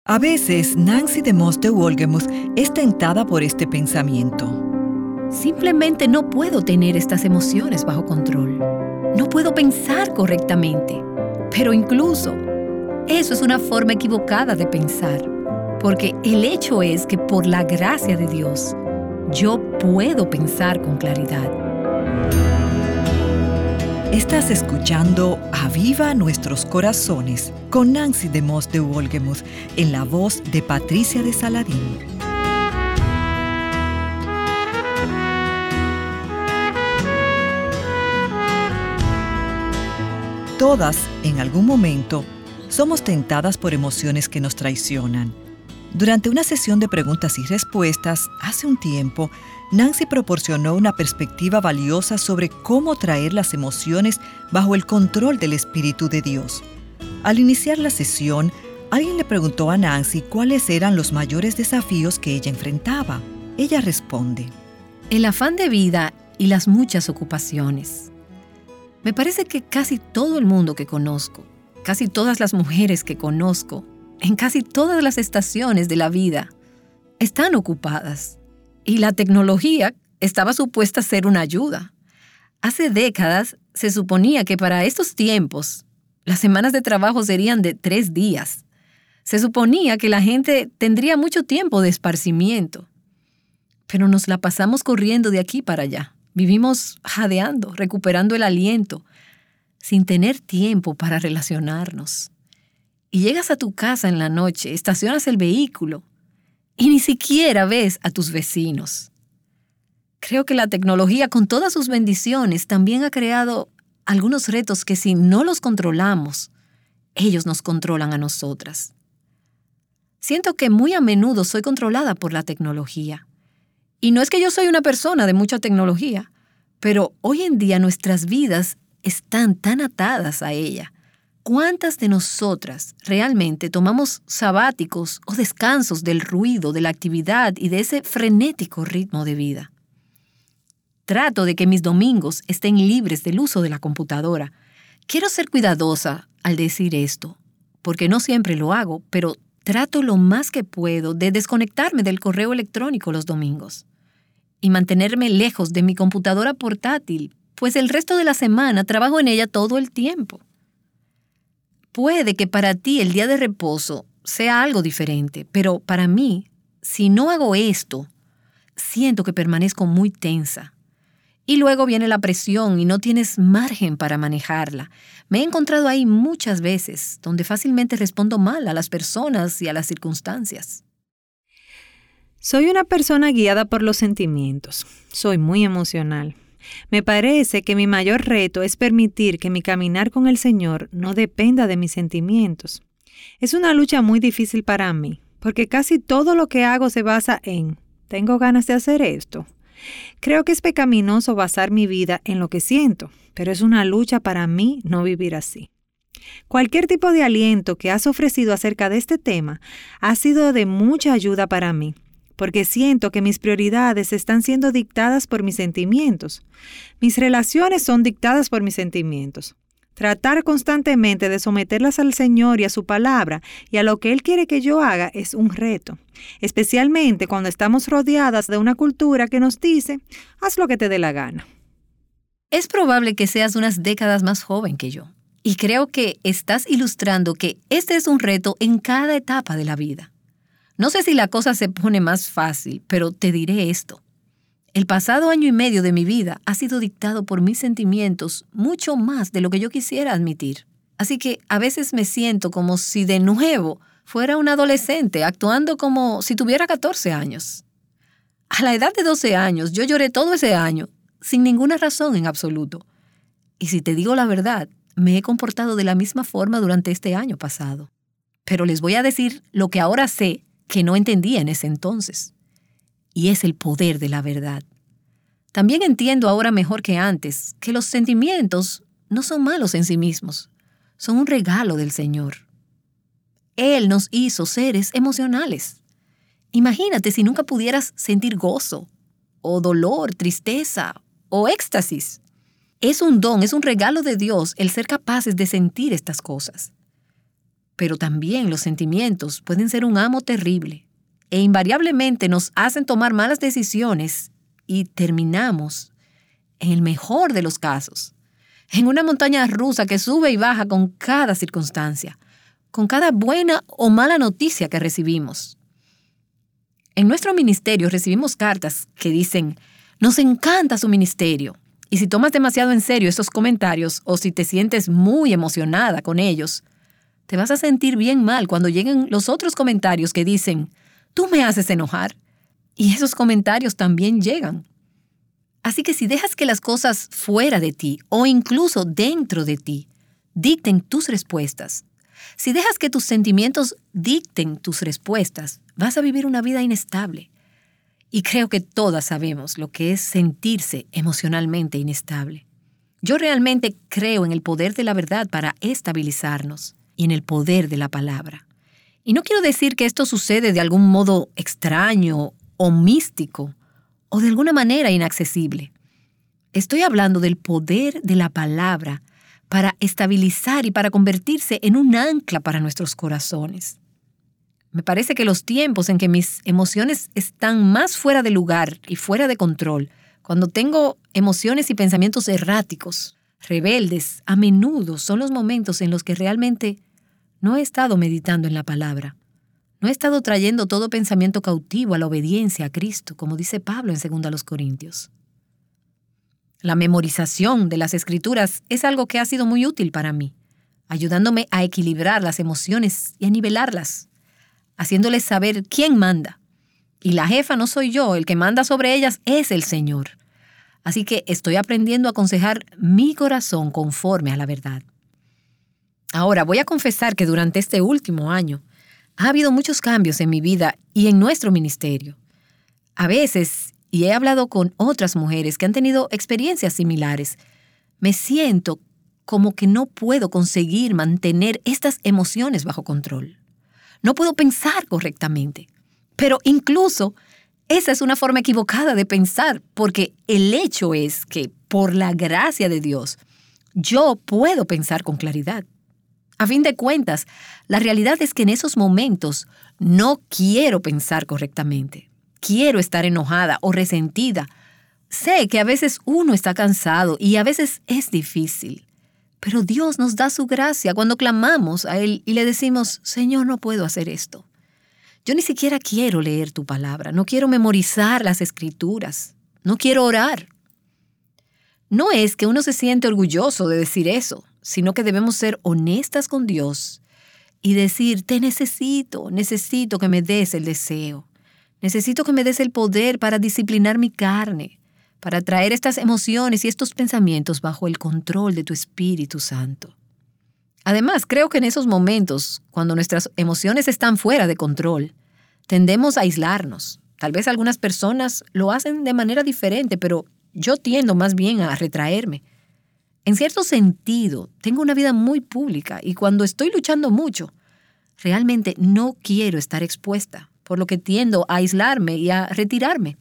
A veces, Nancy DeMoss de Wolgemuth es tentada por este pensamiento. Simplemente no puedo tener estas emociones bajo control. No puedo pensar correctamente. Pero incluso, eso es una forma equivocada de pensar. Porque el hecho es que por la gracia de Dios, yo puedo pensar con claridad. Estás escuchando Aviva Nuestros Corazones con Nancy DeMoss de Wolgemuth en la voz de Patricia de Saladín. Todas, en algún momento, somos tentadas por emociones que nos traicionan. Durante una sesión de preguntas y respuestas, hace un tiempo, Nancy proporcionó una perspectiva valiosa sobre cómo traer las emociones bajo el control del Espíritu de Dios. Al iniciar la sesión, alguien le preguntó a Nancy cuáles eran los mayores desafíos que ella enfrentaba. Ella responde: el afán de vida y las muchas ocupaciones. Me parece que casi todo el mundo que conozco, casi todas las mujeres que conozco, en casi todas las estaciones de la vida, están ocupadas. Y la tecnología estaba supuesta a ser una ayuda. Hace décadas se suponía que para estos tiempos las semanas de trabajo serían de 3 días. Se suponía que la gente tendría mucho tiempo de esparcimiento. Pero nos la pasamos corriendo de aquí para allá. Vivimos jadeando, recuperando el aliento, sin tener tiempo para relacionarnos. Y llegas a tu casa en la noche, estacionas el vehículo y ni siquiera ves a tus vecinos. Creo que la tecnología, con todas sus bendiciones, también ha creado algunos retos que si no los controlamos, ellos nos controlan a nosotras. Siento que muy a menudo soy controlada por la tecnología. Y no es que yo soy una persona de mucha tecnología, pero hoy en día nuestras vidas están tan atadas a ella. ¿Cuántas de nosotras realmente tomamos sabáticos o descansos del ruido, de la actividad y de ese frenético ritmo de vida? Trato de que mis domingos estén libres del uso de la computadora. Quiero ser cuidadosa al decir esto, porque no siempre lo hago, pero trato lo más que puedo de desconectarme del correo electrónico los domingos y mantenerme lejos de mi computadora portátil, pues el resto de la semana trabajo en ella todo el tiempo. Puede que para ti el día de reposo sea algo diferente, pero para mí, si no hago esto, siento que permanezco muy tensa. Y luego viene la presión y no tienes margen para manejarla. Me he encontrado ahí muchas veces, donde fácilmente respondo mal a las personas y a las circunstancias. Soy una persona guiada por los sentimientos. Soy muy emocional. Me parece que mi mayor reto es permitir que mi caminar con el Señor no dependa de mis sentimientos. Es una lucha muy difícil para mí, porque casi todo lo que hago se basa en «tengo ganas de hacer esto». Creo que es pecaminoso basar mi vida en lo que siento, pero es una lucha para mí no vivir así. Cualquier tipo de aliento que has ofrecido acerca de este tema ha sido de mucha ayuda para mí, porque siento que mis prioridades están siendo dictadas por mis sentimientos. Mis relaciones son dictadas por mis sentimientos. Tratar constantemente de someterlas al Señor y a su palabra y a lo que Él quiere que yo haga es un reto, especialmente cuando estamos rodeadas de una cultura que nos dice, haz lo que te dé la gana. Es probable que seas unas décadas más joven que yo, y creo que estás ilustrando que este es un reto en cada etapa de la vida. No sé si la cosa se pone más fácil, pero te diré esto. El pasado 1 año y medio de mi vida ha sido dictado por mis sentimientos mucho más de lo que yo quisiera admitir. Así que a veces me siento como si de nuevo fuera una adolescente actuando como si tuviera 14 años. A la edad de 12 años yo lloré todo ese año sin ninguna razón en absoluto. Y si te digo la verdad, me he comportado de la misma forma durante este año pasado. Pero les voy a decir lo que ahora sé que no entendía en ese entonces. Y es el poder de la verdad. También entiendo ahora mejor que antes que los sentimientos no son malos en sí mismos, son un regalo del Señor. Él nos hizo seres emocionales. Imagínate si nunca pudieras sentir gozo, o dolor, tristeza, o éxtasis. Es un don, es un regalo de Dios el ser capaces de sentir estas cosas. pero también los sentimientos pueden ser un amo terrible e invariablemente nos hacen tomar malas decisiones y terminamos, en el mejor de los casos, en una montaña rusa que sube y baja con cada circunstancia, con cada buena o mala noticia que recibimos. En nuestro ministerio recibimos cartas que dicen, nos encanta su ministerio. Y si tomas demasiado en serio esos comentarios o si te sientes muy emocionada con ellos, te vas a sentir bien mal cuando lleguen los otros comentarios que dicen, tú me haces enojar. Y esos comentarios también llegan. Así que si dejas que las cosas fuera de ti o incluso dentro de ti dicten tus respuestas, si dejas que tus sentimientos dicten tus respuestas, vas a vivir una vida inestable. Y creo que todas sabemos lo que es sentirse emocionalmente inestable. Yo realmente creo en el poder de la verdad para estabilizarnos y en el poder de la palabra. Y no quiero decir que esto sucede de algún modo extraño o místico o de alguna manera inaccesible. Estoy hablando del poder de la palabra para estabilizar y para convertirse en un ancla para nuestros corazones. Me parece que los tiempos en que mis emociones están más fuera de lugar y fuera de control, cuando tengo emociones y pensamientos erráticos, rebeldes, a menudo son los momentos en los que realmente no he estado meditando en la palabra. No he estado trayendo todo pensamiento cautivo a la obediencia a Cristo, como dice Pablo en 2 Corintios. La memorización de las Escrituras es algo que ha sido muy útil para mí, ayudándome a equilibrar las emociones y a nivelarlas, haciéndoles saber quién manda. Y la jefa no soy yo, el que manda sobre ellas es el Señor. Así que estoy aprendiendo a aconsejar mi corazón conforme a la verdad. Ahora, voy a confesar que durante este último año ha habido muchos cambios en mi vida y en nuestro ministerio. A veces, y he hablado con otras mujeres que han tenido experiencias similares, me siento como que no puedo conseguir mantener estas emociones bajo control. No puedo pensar correctamente. Pero incluso esa es una forma equivocada de pensar, porque el hecho es que, por la gracia de Dios, yo puedo pensar con claridad. A fin de cuentas, la realidad es que en esos momentos no quiero pensar correctamente. Quiero estar enojada o resentida. Sé que a veces uno está cansado y a veces es difícil. Pero Dios nos da su gracia cuando clamamos a Él y le decimos, Señor, no puedo hacer esto. Yo ni siquiera quiero leer tu palabra, no quiero memorizar las Escrituras, no quiero orar. No es que uno se siente orgulloso de decir eso, sino que debemos ser honestas con Dios y decir, te necesito que me des el deseo. Necesito que me des el poder para disciplinar mi carne, para traer estas emociones y estos pensamientos bajo el control de tu Espíritu Santo. Además, creo que en esos momentos, cuando nuestras emociones están fuera de control, tendemos a aislarnos. Tal vez algunas personas lo hacen de manera diferente, pero yo tiendo más bien a retraerme. En cierto sentido, tengo una vida muy pública y cuando estoy luchando mucho, realmente no quiero estar expuesta, por lo que tiendo a aislarme y a retirarme.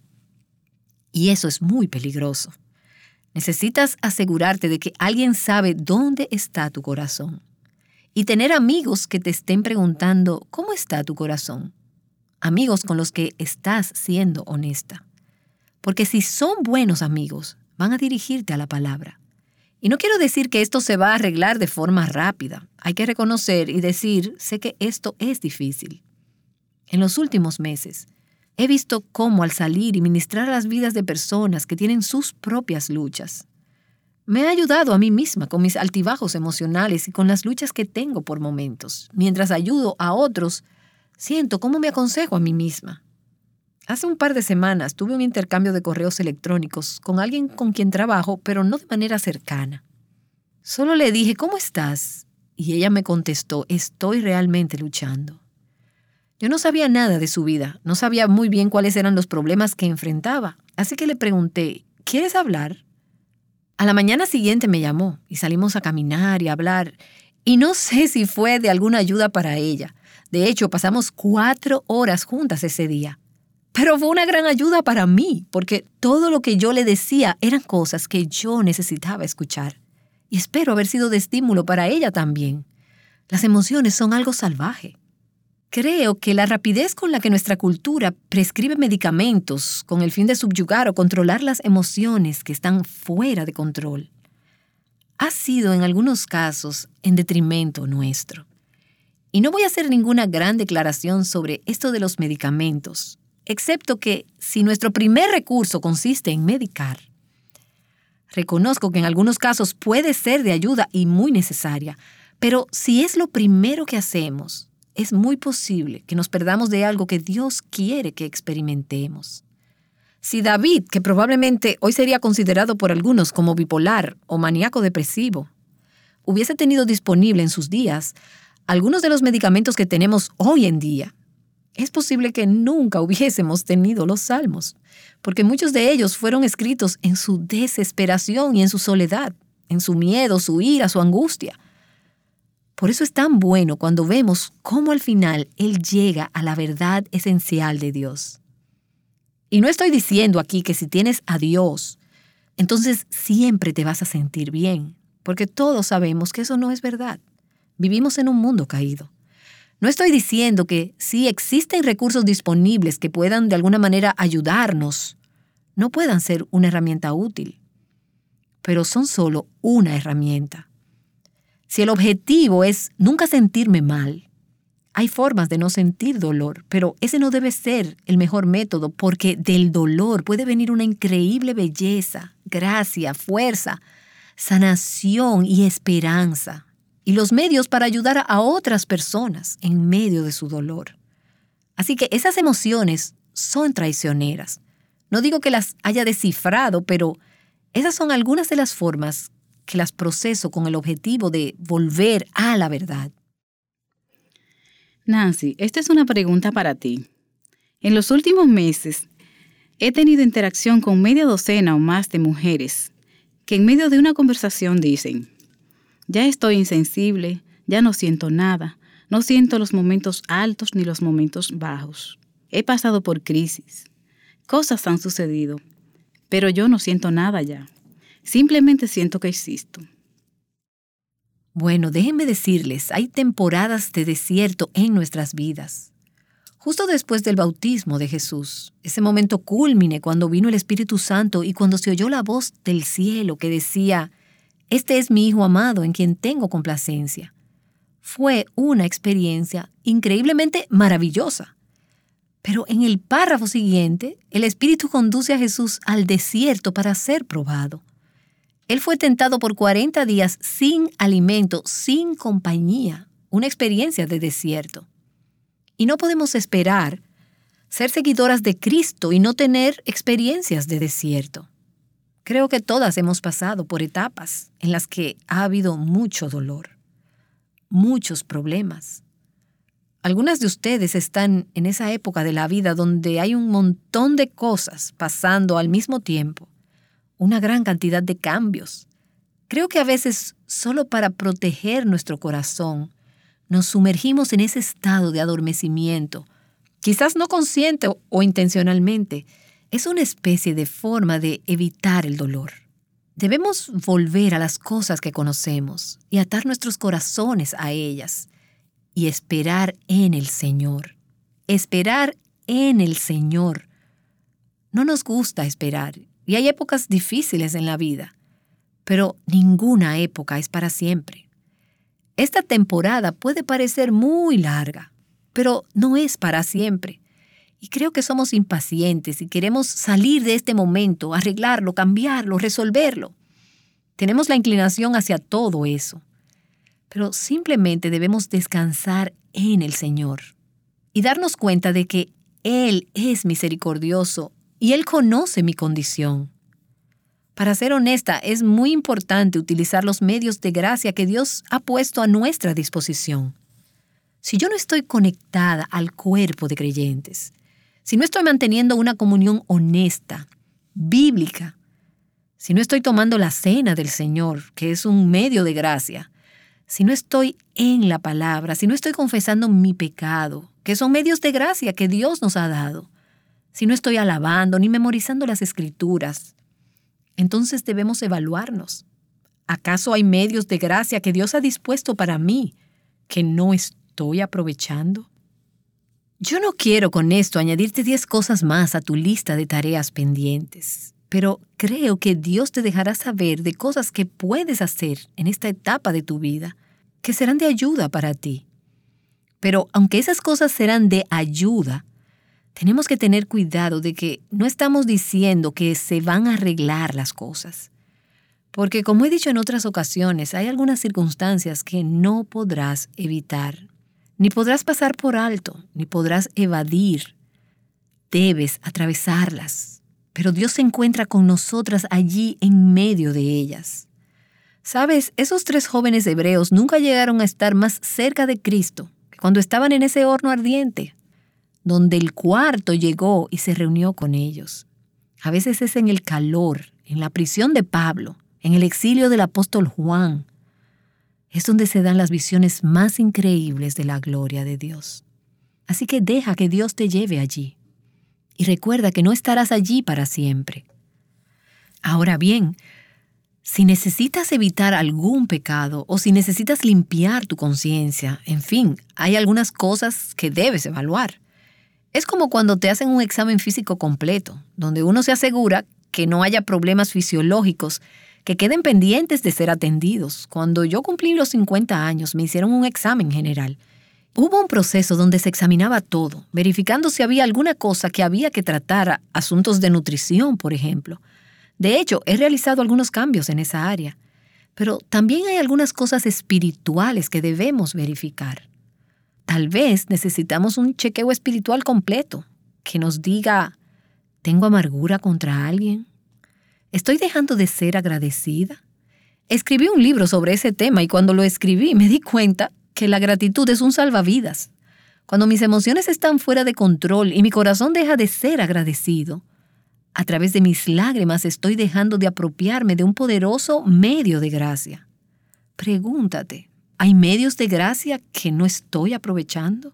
Y eso es muy peligroso. Necesitas asegurarte de que alguien sabe dónde está tu corazón. Y tener amigos que te estén preguntando, ¿cómo está tu corazón? Amigos con los que estás siendo honesta. Porque si son buenos amigos, van a dirigirte a la palabra. Y no quiero decir que esto se va a arreglar de forma rápida. Hay que reconocer y decir, sé que esto es difícil. En los últimos meses, he visto cómo al salir y ministrar a las vidas de personas que tienen sus propias luchas, me ha ayudado a mí misma con mis altibajos emocionales y con las luchas que tengo por momentos. Mientras ayudo a otros, siento cómo me aconsejo a mí misma. Hace un par de semanas tuve un intercambio de correos electrónicos con alguien con quien trabajo, pero no de manera cercana. Solo le dije, ¿cómo estás? Y ella me contestó, estoy realmente luchando. Yo no sabía nada de su vida, no sabía muy bien cuáles eran los problemas que enfrentaba, así que le pregunté, ¿quieres hablar? A la mañana siguiente me llamó y salimos a caminar y a hablar, y no sé si fue de alguna ayuda para ella. De hecho, pasamos 4 horas juntas ese día. Pero fue una gran ayuda para mí, porque todo lo que yo le decía eran cosas que yo necesitaba escuchar. Y espero haber sido de estímulo para ella también. Las emociones son algo salvaje. Creo que la rapidez con la que nuestra cultura prescribe medicamentos con el fin de subyugar o controlar las emociones que están fuera de control ha sido en algunos casos en detrimento nuestro. Y no voy a hacer ninguna gran declaración sobre esto de los medicamentos, excepto que si nuestro primer recurso consiste en medicar, reconozco que en algunos casos puede ser de ayuda y muy necesaria, pero si es lo primero que hacemos, es muy posible que nos perdamos de algo que Dios quiere que experimentemos. Si David, que probablemente hoy sería considerado por algunos como bipolar o maníaco depresivo, hubiese tenido disponible en sus días algunos de los medicamentos que tenemos hoy en día, es posible que nunca hubiésemos tenido los salmos, porque muchos de ellos fueron escritos en su desesperación y en su soledad, en su miedo, su ira, su angustia. Por eso es tan bueno cuando vemos cómo al final Él llega a la verdad esencial de Dios. Y no estoy diciendo aquí que si tienes a Dios, entonces siempre te vas a sentir bien, porque todos sabemos que eso no es verdad. Vivimos en un mundo caído. No estoy diciendo que si existen recursos disponibles que puedan de alguna manera ayudarnos, no puedan ser una herramienta útil, pero son solo una herramienta. Si el objetivo es nunca sentirme mal, hay formas de no sentir dolor, pero ese no debe ser el mejor método porque del dolor puede venir una increíble belleza, gracia, fuerza, sanación y esperanza. Y los medios para ayudar a otras personas en medio de su dolor. Así que esas emociones son traicioneras. No digo que las haya descifrado, pero esas son algunas de las formas que las proceso con el objetivo de volver a la verdad. Nancy, esta es una pregunta para ti. En los últimos meses he tenido interacción con media docena o más de mujeres que en medio de una conversación dicen: ya estoy insensible, ya no siento nada, no siento los momentos altos ni los momentos bajos. He pasado por crisis, cosas han sucedido, pero yo no siento nada ya. Simplemente siento que existo. Bueno, déjenme decirles, hay temporadas de desierto en nuestras vidas. Justo después del bautismo de Jesús, ese momento cúlmine cuando vino el Espíritu Santo y cuando se oyó la voz del cielo que decía: este es mi Hijo amado en quien tengo complacencia. Fue una experiencia increíblemente maravillosa. Pero en el párrafo siguiente, el Espíritu conduce a Jesús al desierto para ser probado. Él fue tentado por 40 días sin alimento, sin compañía, una experiencia de desierto. Y no podemos esperar ser seguidoras de Cristo y no tener experiencias de desierto. Creo que todas hemos pasado por etapas en las que ha habido mucho dolor, muchos problemas. Algunas de ustedes están en esa época de la vida donde hay un montón de cosas pasando al mismo tiempo, una gran cantidad de cambios. Creo que a veces, solo para proteger nuestro corazón, nos sumergimos en ese estado de adormecimiento, quizás no consciente o intencionalmente. Es una especie de forma de evitar el dolor. Debemos volver a las cosas que conocemos y atar nuestros corazones a ellas y esperar en el Señor. Esperar en el Señor. No nos gusta esperar y hay épocas difíciles en la vida, pero ninguna época es para siempre. Esta temporada puede parecer muy larga, pero no es para siempre. Y creo que somos impacientes y queremos salir de este momento, arreglarlo, cambiarlo, resolverlo. Tenemos la inclinación hacia todo eso. Pero simplemente debemos descansar en el Señor y darnos cuenta de que Él es misericordioso y Él conoce mi condición. Para ser honesta, es muy importante utilizar los medios de gracia que Dios ha puesto a nuestra disposición. Si yo no estoy conectada al cuerpo de creyentes, si no estoy manteniendo una comunión honesta, bíblica, si no estoy tomando la cena del Señor, que es un medio de gracia, si no estoy en la palabra, si no estoy confesando mi pecado, que son medios de gracia que Dios nos ha dado, si no estoy alabando ni memorizando las Escrituras, entonces debemos evaluarnos. ¿Acaso hay medios de gracia que Dios ha dispuesto para mí que no estoy aprovechando? Yo no quiero con esto añadirte 10 cosas más a tu lista de tareas pendientes, pero creo que Dios te dejará saber de cosas que puedes hacer en esta etapa de tu vida que serán de ayuda para ti. Pero aunque esas cosas serán de ayuda, tenemos que tener cuidado de que no estamos diciendo que se van a arreglar las cosas. Porque como he dicho en otras ocasiones, hay algunas circunstancias que no podrás evitar, ni podrás pasar por alto, ni podrás evadir. Debes atravesarlas, pero Dios se encuentra con nosotras allí en medio de ellas. ¿Sabes? Esos 3 jóvenes hebreos nunca llegaron a estar más cerca de Cristo que cuando estaban en ese horno ardiente, donde el cuarto llegó y se reunió con ellos. A veces es en el calor, en la prisión de Pablo, en el exilio del apóstol Juan. Es donde se dan las visiones más increíbles de la gloria de Dios. Así que deja que Dios te lleve allí. Y recuerda que no estarás allí para siempre. Ahora bien, si necesitas evitar algún pecado o si necesitas limpiar tu conciencia, en fin, hay algunas cosas que debes evaluar. Es como cuando te hacen un examen físico completo, donde uno se asegura que no haya problemas fisiológicos que queden pendientes de ser atendidos. Cuando yo cumplí los 50 años, me hicieron un examen general. Hubo un proceso donde se examinaba todo, verificando si había alguna cosa que había que tratar, asuntos de nutrición, por ejemplo. De hecho, he realizado algunos cambios en esa área, pero también hay algunas cosas espirituales que debemos verificar. Tal vez necesitamos un chequeo espiritual completo que nos diga, ¿tengo amargura contra alguien? ¿Estoy dejando de ser agradecida? Escribí un libro sobre ese tema y cuando lo escribí me di cuenta que la gratitud es un salvavidas. Cuando mis emociones están fuera de control y mi corazón deja de ser agradecido, a través de mis lágrimas estoy dejando de apropiarme de un poderoso medio de gracia. Pregúntate, ¿hay medios de gracia que no estoy aprovechando?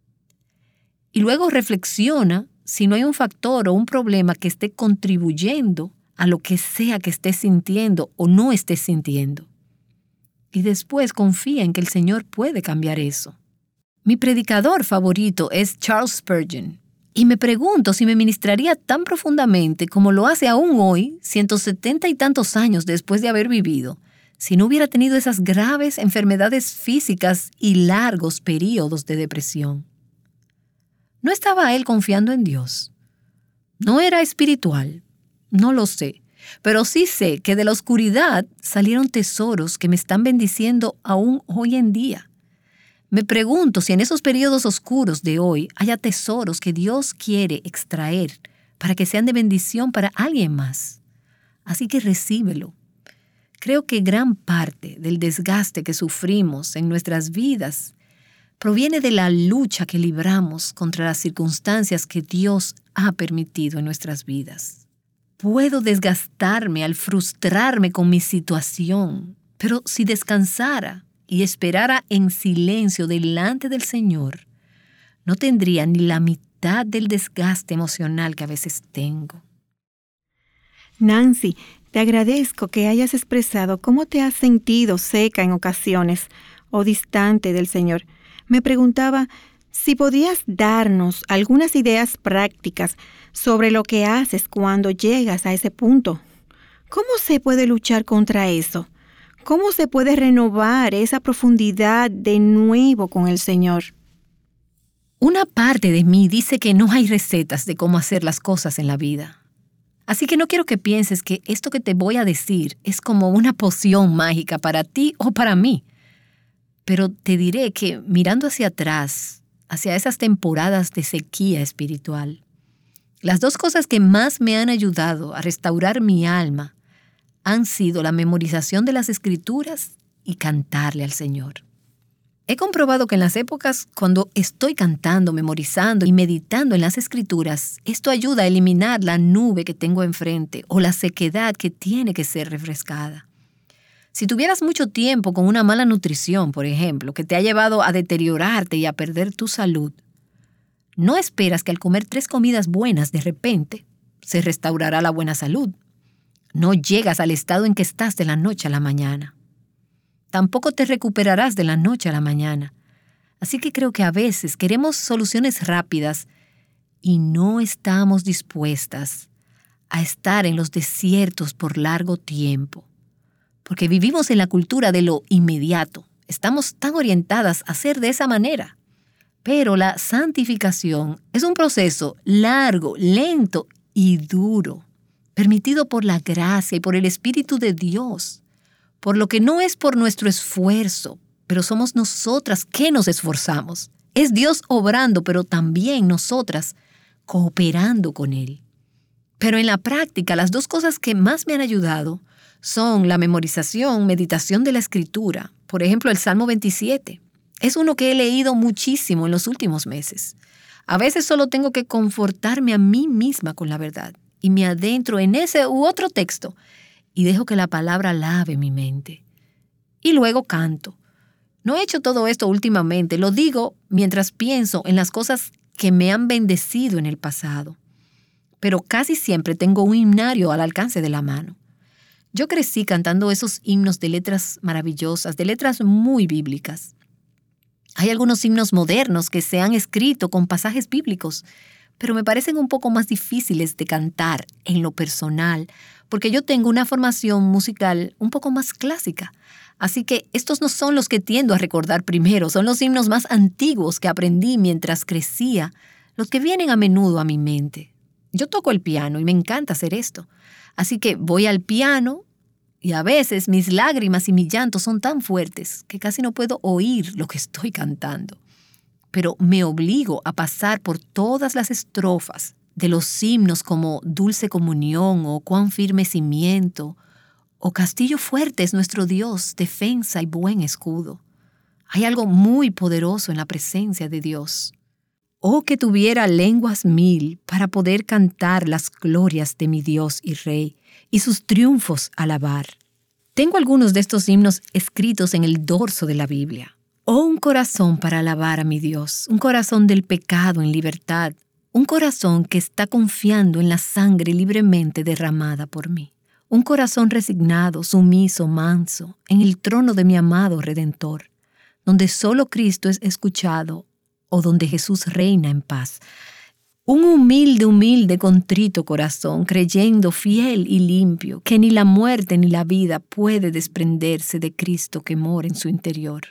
Y luego reflexiona si no hay un factor o un problema que esté contribuyendo a lo que sea que estés sintiendo o no estés sintiendo. Y después confía en que el Señor puede cambiar eso. Mi predicador favorito es Charles Spurgeon. Y me pregunto si me ministraría tan profundamente como lo hace aún hoy, 170 y tantos años después de haber vivido, si no hubiera tenido esas graves enfermedades físicas y largos períodos de depresión. ¿No estaba él confiando en Dios? ¿No era espiritual? No lo sé, pero sí sé que de la oscuridad salieron tesoros que me están bendiciendo aún hoy en día. Me pregunto si en esos periodos oscuros de hoy haya tesoros que Dios quiere extraer para que sean de bendición para alguien más. Así que recíbelo. Creo que gran parte del desgaste que sufrimos en nuestras vidas proviene de la lucha que libramos contra las circunstancias que Dios ha permitido en nuestras vidas. Puedo desgastarme al frustrarme con mi situación, pero si descansara y esperara en silencio delante del Señor, no tendría ni la mitad del desgaste emocional que a veces tengo. Nancy, te agradezco que hayas expresado cómo te has sentido seca en ocasiones o distante del Señor. Me preguntaba si podías darnos algunas ideas prácticas sobre lo que haces cuando llegas a ese punto. ¿Cómo se puede luchar contra eso? ¿Cómo se puede renovar esa profundidad de nuevo con el Señor? Una parte de mí dice que no hay recetas de cómo hacer las cosas en la vida. Así que no quiero que pienses que esto que te voy a decir es como una poción mágica para ti o para mí. Pero te diré que mirando hacia atrás, hacia esas temporadas de sequía espiritual, las 2 cosas que más me han ayudado a restaurar mi alma han sido la memorización de las Escrituras y cantarle al Señor. He comprobado que en las épocas cuando estoy cantando, memorizando y meditando en las Escrituras, esto ayuda a eliminar la nube que tengo enfrente o la sequedad que tiene que ser refrescada. Si tuvieras mucho tiempo con una mala nutrición, por ejemplo, que te ha llevado a deteriorarte y a perder tu salud, no esperas que al comer 3 comidas buenas de repente se restaurará la buena salud. No llegas al estado en que estás de la noche a la mañana. Tampoco te recuperarás de la noche a la mañana. Así que creo que a veces queremos soluciones rápidas y no estamos dispuestas a estar en los desiertos por largo tiempo. Porque vivimos en la cultura de lo inmediato. Estamos tan orientadas a ser de esa manera. Pero la santificación es un proceso largo, lento y duro, permitido por la gracia y por el Espíritu de Dios, por lo que no es por nuestro esfuerzo, pero somos nosotras que nos esforzamos. Es Dios obrando, pero también nosotras cooperando con Él. Pero en la práctica, las dos cosas que más me han ayudado son la memorización, meditación de la Escritura. Por ejemplo, el Salmo 27. Es uno que he leído muchísimo en los últimos meses. A veces solo tengo que confortarme a mí misma con la verdad y me adentro en ese u otro texto y dejo que la palabra lave mi mente. Y luego canto. No he hecho todo esto últimamente, lo digo mientras pienso en las cosas que me han bendecido en el pasado. Pero casi siempre tengo un himnario al alcance de la mano. Yo crecí cantando esos himnos de letras maravillosas, de letras muy bíblicas. Hay algunos himnos modernos que se han escrito con pasajes bíblicos, pero me parecen un poco más difíciles de cantar en lo personal, porque yo tengo una formación musical un poco más clásica. Así que estos no son los que tiendo a recordar primero, son los himnos más antiguos que aprendí mientras crecía, los que vienen a menudo a mi mente. Yo toco el piano y me encanta hacer esto, así que voy al piano y a veces mis lágrimas y mi llanto son tan fuertes que casi no puedo oír lo que estoy cantando. Pero me obligo a pasar por todas las estrofas de los himnos como Dulce Comunión o Cuán firme cimiento o Castillo fuerte es nuestro Dios, defensa y buen escudo. Hay algo muy poderoso en la presencia de Dios. Oh, que tuviera lenguas 1000 para poder cantar las glorias de mi Dios y Rey y sus triunfos alabar. Tengo algunos de estos himnos escritos en el dorso de la Biblia. Oh, un corazón para alabar a mi Dios, un corazón del pecado en libertad, un corazón que está confiando en la sangre libremente derramada por mí. Un corazón resignado, sumiso, manso, en el trono de mi amado Redentor, donde solo Cristo es escuchado o donde Jesús reina en paz. Un humilde, contrito corazón, creyendo fiel y limpio, que ni la muerte ni la vida puede desprenderse de Cristo que mora en su interior.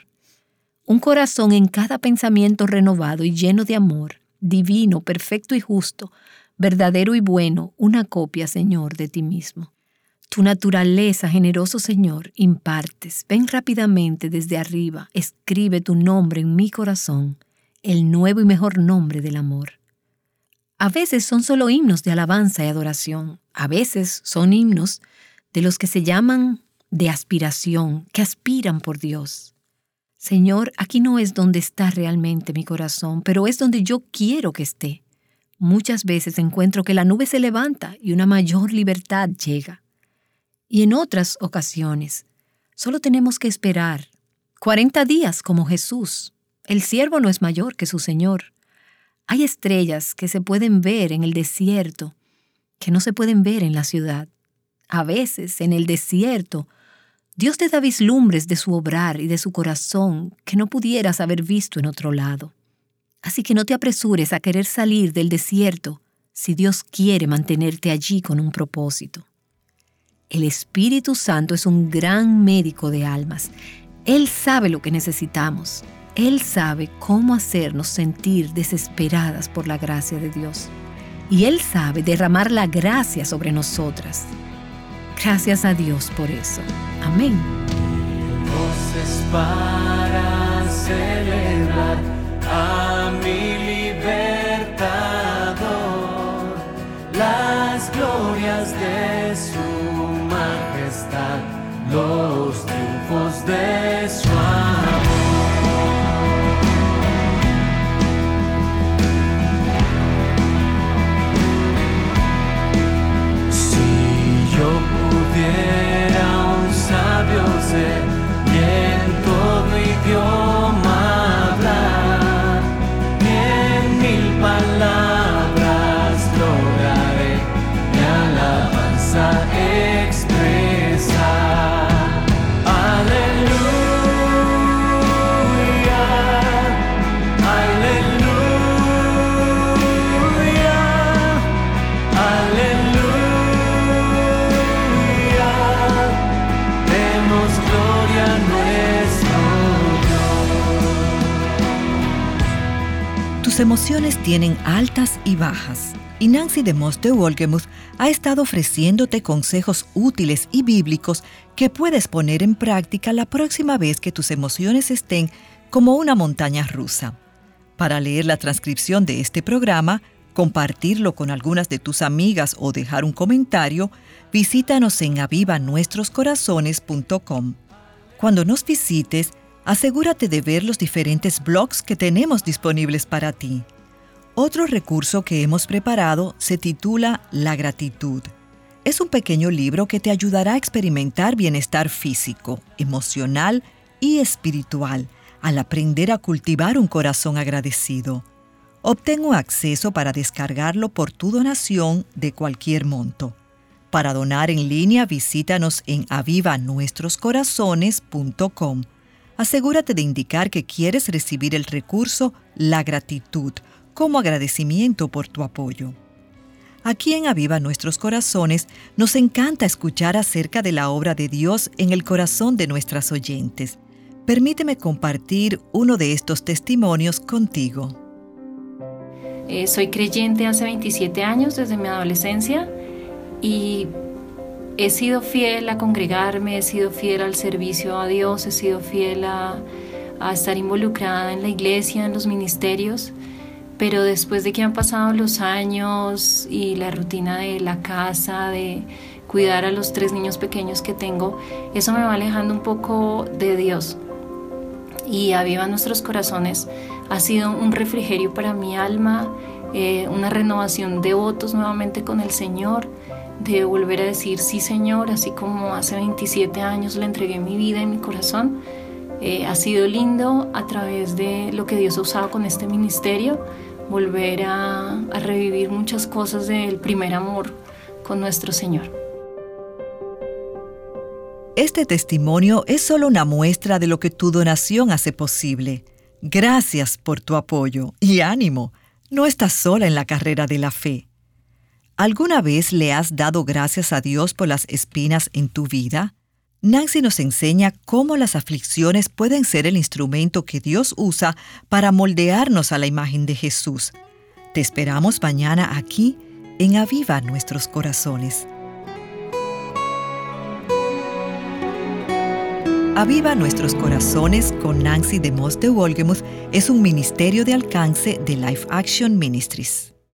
Un corazón en cada pensamiento renovado y lleno de amor, divino, perfecto y justo, verdadero y bueno, una copia, Señor, de ti mismo. Tu naturaleza, generoso Señor, impartes. Ven rápidamente desde arriba, escribe tu nombre en mi corazón, el nuevo y mejor nombre del amor. A veces son solo himnos de alabanza y adoración. A veces son himnos de los que se llaman de aspiración, que aspiran por Dios. Señor, aquí no es donde está realmente mi corazón, pero es donde yo quiero que esté. Muchas veces encuentro que la nube se levanta y una mayor libertad llega. Y en otras ocasiones, solo tenemos que esperar 40 días como Jesús. El siervo no es mayor que su Señor. Hay estrellas que se pueden ver en el desierto, que no se pueden ver en la ciudad. A veces, en el desierto, Dios te da vislumbres de su obrar y de su corazón que no pudieras haber visto en otro lado. Así que no te apresures a querer salir del desierto si Dios quiere mantenerte allí con un propósito. El Espíritu Santo es un gran médico de almas. Él sabe lo que necesitamos. Él sabe cómo hacernos sentir desesperadas por la gracia de Dios. Y Él sabe derramar la gracia sobre nosotras. Gracias a Dios por eso. Amén. Voces para celebrar a mi libertador, las glorias de su majestad, los triunfos de su amor. Pudiera un sabio ser y en todo idioma hablar, y en 1000 palabras lograré mi alabanza expresar. Aleluya. emociones tienen altas y bajas, y Nancy DeMoss de Wolgemuth ha estado ofreciéndote consejos útiles y bíblicos que puedes poner en práctica la próxima vez que tus emociones estén como una montaña rusa. Para leer la transcripción de este programa, compartirlo con algunas de tus amigas o dejar un comentario, visítanos en avivanuestroscorazones.com. Cuando nos visites, asegúrate de ver los diferentes blogs que tenemos disponibles para ti. Otro recurso que hemos preparado se titula La gratitud. Es un pequeño libro que te ayudará a experimentar bienestar físico, emocional y espiritual al aprender a cultivar un corazón agradecido. Obtén un acceso para descargarlo por tu donación de cualquier monto. Para donar en línea, visítanos en avivanuestroscorazones.com. Asegúrate de indicar que quieres recibir el recurso La gratitud como agradecimiento por tu apoyo. Aquí en Aviva Nuestros Corazones nos encanta escuchar acerca de la obra de Dios en el corazón de nuestras oyentes. Permíteme compartir uno de estos testimonios contigo. Soy creyente hace 27 años, desde mi adolescencia, y he sido fiel a congregarme, he sido fiel al servicio a Dios, he sido fiel a estar involucrada en la iglesia, en los ministerios, pero después de que han pasado los años y la rutina de la casa, de cuidar a los 3 niños pequeños que tengo, eso me va alejando un poco de Dios. Y Aviva Nuestros Corazones ha sido un refrigerio para mi alma, una renovación de votos nuevamente con el Señor, de volver a decir sí Señor, así como hace 27 años le entregué mi vida y mi corazón. Ha sido lindo a través de lo que Dios ha usado con este ministerio, volver a revivir muchas cosas del primer amor con nuestro Señor. Este testimonio es solo una muestra de lo que tu donación hace posible. Gracias por tu apoyo y ánimo. No estás sola en la carrera de la fe. ¿Alguna vez le has dado gracias a Dios por las espinas en tu vida? Nancy nos enseña cómo las aflicciones pueden ser el instrumento que Dios usa para moldearnos a la imagen de Jesús. Te esperamos mañana aquí en Aviva Nuestros Corazones. Aviva Nuestros Corazones con Nancy DeMoss de Wolgemuth es un ministerio de alcance de Life Action Ministries.